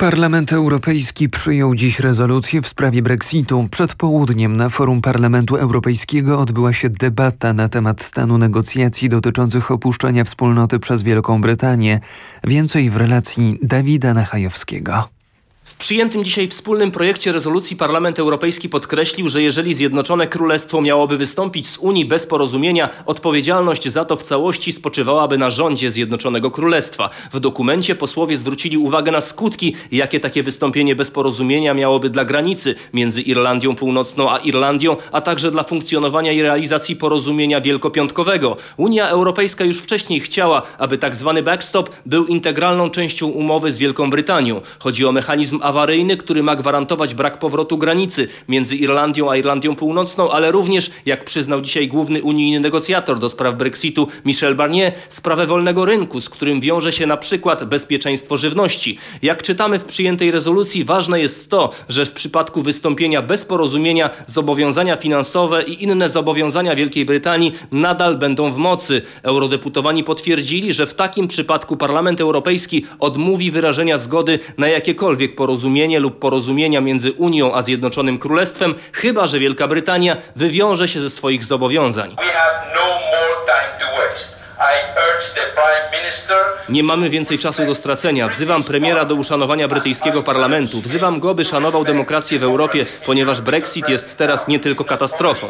Parlament Europejski przyjął dziś rezolucję w sprawie Brexitu. Przed południem na forum Parlamentu Europejskiego odbyła się debata na temat stanu negocjacji dotyczących opuszczenia wspólnoty przez Wielką Brytanię. Więcej w relacji Dawida Nachajowskiego. W przyjętym dzisiaj wspólnym projekcie rezolucji Parlament Europejski podkreślił, że jeżeli Zjednoczone Królestwo miałoby wystąpić z Unii bez porozumienia, odpowiedzialność za to w całości spoczywałaby na rządzie Zjednoczonego Królestwa. W dokumencie posłowie zwrócili uwagę na skutki, jakie takie wystąpienie bez porozumienia miałoby dla granicy między Irlandią Północną a Irlandią, a także dla funkcjonowania i realizacji porozumienia wielkopiątkowego. Unia Europejska już wcześniej chciała, aby tak zwany backstop był integralną częścią umowy z Wielką Brytanią. Chodzi o mechanizm awaryjny, który ma gwarantować brak powrotu granicy między Irlandią a Irlandią Północną, ale również, jak przyznał dzisiaj główny unijny negocjator do spraw Brexitu Michel Barnier, sprawę wolnego rynku, z którym wiąże się na przykład bezpieczeństwo żywności. Jak czytamy w przyjętej rezolucji, ważne jest to, że w przypadku wystąpienia bez porozumienia zobowiązania finansowe i inne zobowiązania Wielkiej Brytanii nadal będą w mocy. Eurodeputowani potwierdzili, że w takim przypadku Parlament Europejski odmówi wyrażenia zgody na jakiekolwiek porozumienie lub porozumienia między Unią a Zjednoczonym Królestwem, chyba że Wielka Brytania wywiąże się ze swoich zobowiązań. Nie mamy więcej czasu do stracenia. Wzywam premiera do uszanowania brytyjskiego parlamentu. Wzywam go, by szanował demokrację w Europie, ponieważ Brexit jest teraz nie tylko katastrofą.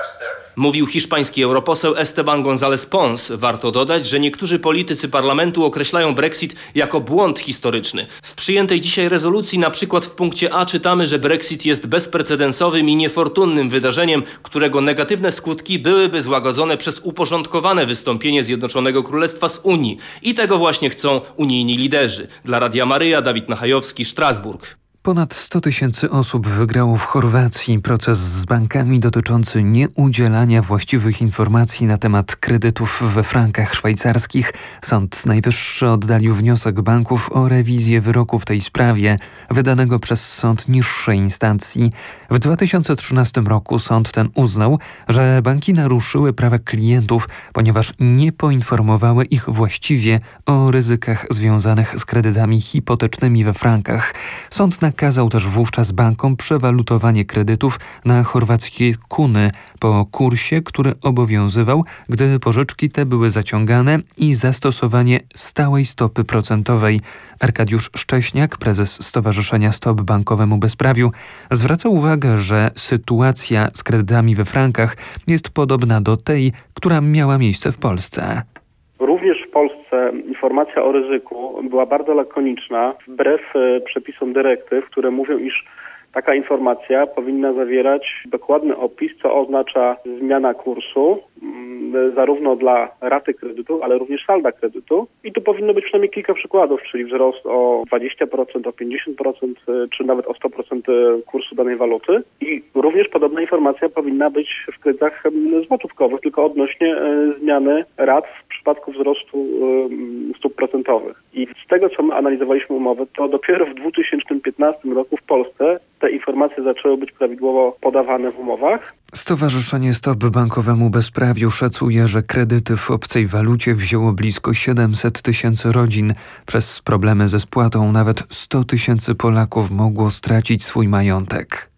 Mówił hiszpański europoseł Esteban González Pons. Warto dodać, że niektórzy politycy parlamentu określają Brexit jako błąd historyczny. W przyjętej dzisiaj rezolucji na przykład w punkcie A czytamy, że Brexit jest bezprecedensowym i niefortunnym wydarzeniem, którego negatywne skutki byłyby złagodzone przez uporządkowane wystąpienie Zjednoczonego Królestwa z Unii. I tego właśnie chcą unijni liderzy. Dla Radia Maryja, Dawid Nachajowski, Strasburg. Ponad 100 000 osób wygrało w Chorwacji proces z bankami dotyczący nieudzielania właściwych informacji na temat kredytów we frankach szwajcarskich. Sąd Najwyższy oddalił wniosek banków o rewizję wyroku w tej sprawie, wydanego przez sąd niższej instancji. W 2013 roku sąd ten uznał, że banki naruszyły prawa klientów, ponieważ nie poinformowały ich właściwie o ryzykach związanych z kredytami hipotecznymi we frankach. Sąd nakazał też wówczas bankom przewalutowanie kredytów na chorwackie kuny po kursie, który obowiązywał, gdy pożyczki te były zaciągane, i zastosowanie stałej stopy procentowej. Arkadiusz Szcześniak, prezes Stowarzyszenia Stop Bankowemu Bezprawiu, zwraca uwagę, że sytuacja z kredytami we frankach jest podobna do tej, która miała miejsce w Polsce. Również w Polsce informacja o ryzyku była bardzo lakoniczna, wbrew przepisom dyrektyw, które mówią, iż taka informacja powinna zawierać dokładny opis, co oznacza zmiana kursu, zarówno dla raty kredytu, ale również salda kredytu. I tu powinno być przynajmniej kilka przykładów, czyli wzrost o 20%, o 50%, czy nawet o 100% kursu danej waluty. I również podobna informacja powinna być w kredytach złotówkowych, tylko odnośnie zmiany rat w przypadku wzrostu stóp procentowych. I z tego, co my analizowaliśmy umowę, to dopiero w 2015 roku w Polsce te informacje zaczęły być prawidłowo podawane w umowach. Stowarzyszenie Stop Bankowemu Bezprawiu szacuje, że kredyty w obcej walucie wzięło blisko 700 000 rodzin. Przez problemy ze spłatą nawet 100 000 Polaków mogło stracić swój majątek.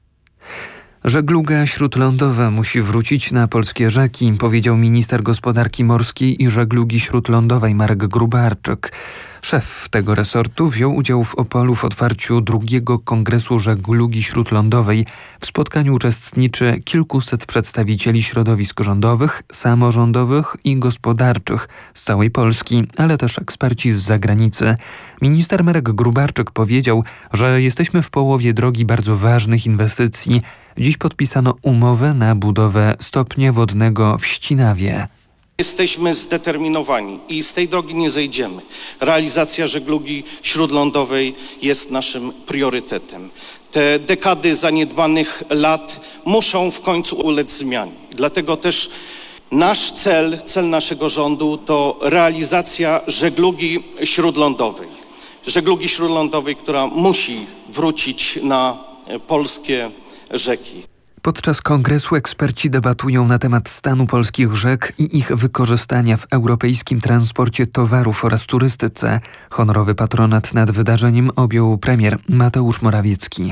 Żegluga śródlądowa musi wrócić na polskie rzeki, powiedział minister gospodarki morskiej i żeglugi śródlądowej Marek Gróbarczyk. Szef tego resortu wziął udział w Opolu w otwarciu drugiego Kongresu Żeglugi Śródlądowej. W spotkaniu uczestniczy kilkuset przedstawicieli środowisk rządowych, samorządowych i gospodarczych z całej Polski, ale też eksperci z zagranicy. Minister Marek Gróbarczyk powiedział, że jesteśmy w połowie drogi bardzo ważnych inwestycji. Dziś podpisano umowę na budowę stopnia wodnego w Ścinawie. Jesteśmy zdeterminowani i z tej drogi nie zejdziemy. Realizacja żeglugi śródlądowej jest naszym priorytetem. Te dekady zaniedbanych lat muszą w końcu ulec zmianie. Dlatego też nasz cel naszego rządu to realizacja żeglugi śródlądowej. Żeglugi śródlądowej, która musi wrócić na polskie rzeki. Podczas kongresu eksperci debatują na temat stanu polskich rzek i ich wykorzystania w europejskim transporcie towarów oraz turystyce. Honorowy patronat nad wydarzeniem objął premier Mateusz Morawiecki.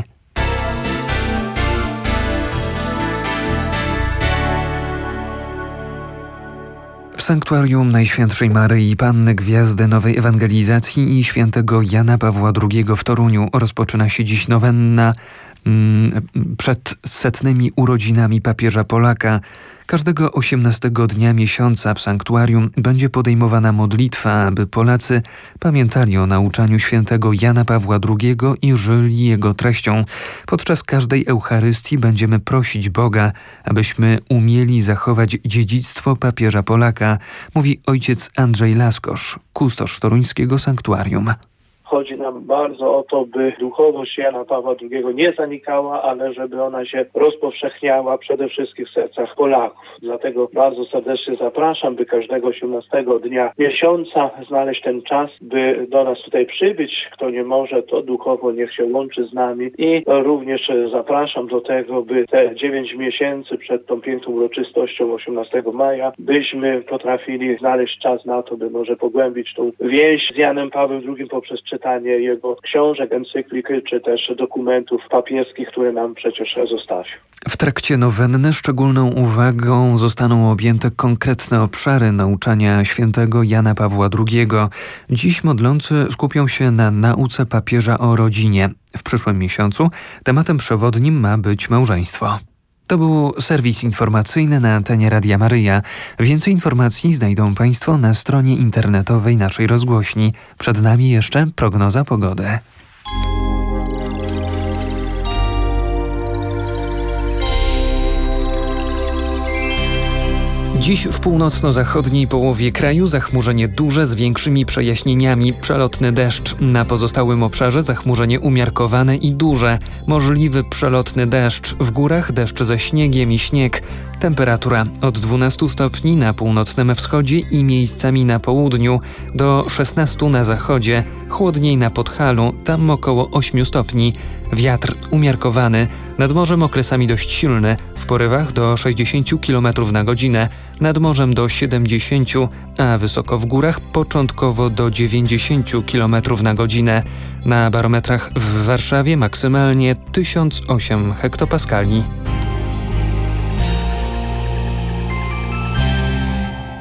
W sanktuarium Najświętszej Maryi Panny Gwiazdy Nowej Ewangelizacji i świętego Jana Pawła II w Toruniu rozpoczyna się dziś nowenna przed setnymi urodzinami papieża Polaka. Każdego 18 dnia miesiąca w sanktuarium będzie podejmowana modlitwa, aby Polacy pamiętali o nauczaniu świętego Jana Pawła II i żyli jego treścią. Podczas każdej Eucharystii będziemy prosić Boga, abyśmy umieli zachować dziedzictwo papieża Polaka, mówi ojciec Andrzej Laskosz, kustosz toruńskiego sanktuarium. Chodzi nam bardzo o to, by duchowość Jana Pawła II nie zanikała, ale żeby ona się rozpowszechniała przede wszystkim w sercach Polaków. Dlatego bardzo serdecznie zapraszam, by każdego 18 dnia miesiąca znaleźć ten czas, by do nas tutaj przybyć. Kto nie może, to duchowo niech się łączy z nami. I również zapraszam do tego, by te 9 miesięcy przed tą piękną uroczystością 18 maja, byśmy potrafili znaleźć czas na to, by może pogłębić tą więź z Janem Pawłem II poprzez czytanie jego książek, encyklik, czy też dokumentów papieskich, które nam przecież zostawił. W trakcie nowenny szczególną uwagą zostaną objęte konkretne obszary nauczania świętego Jana Pawła II. Dziś modlący skupią się na nauce papieża o rodzinie. W przyszłym miesiącu tematem przewodnim ma być małżeństwo. To był serwis informacyjny na antenie Radia Maryja. Więcej informacji znajdą Państwo na stronie internetowej naszej rozgłośni. Przed nami jeszcze prognoza pogody. Dziś w północno-zachodniej połowie kraju zachmurzenie duże z większymi przejaśnieniami, przelotny deszcz. Na pozostałym obszarze zachmurzenie umiarkowane i duże, możliwy przelotny deszcz. W górach deszcz ze śniegiem i śnieg. Temperatura od 12 stopni na północnym wschodzie i miejscami na południu do 16 na zachodzie, chłodniej na Podhalu, tam około 8 stopni. Wiatr umiarkowany, nad morzem okresami dość silny, w porywach do 60 km na godzinę, nad morzem do 70, a wysoko w górach początkowo do 90 km na godzinę. Na barometrach w Warszawie maksymalnie 1008 hektopaskali.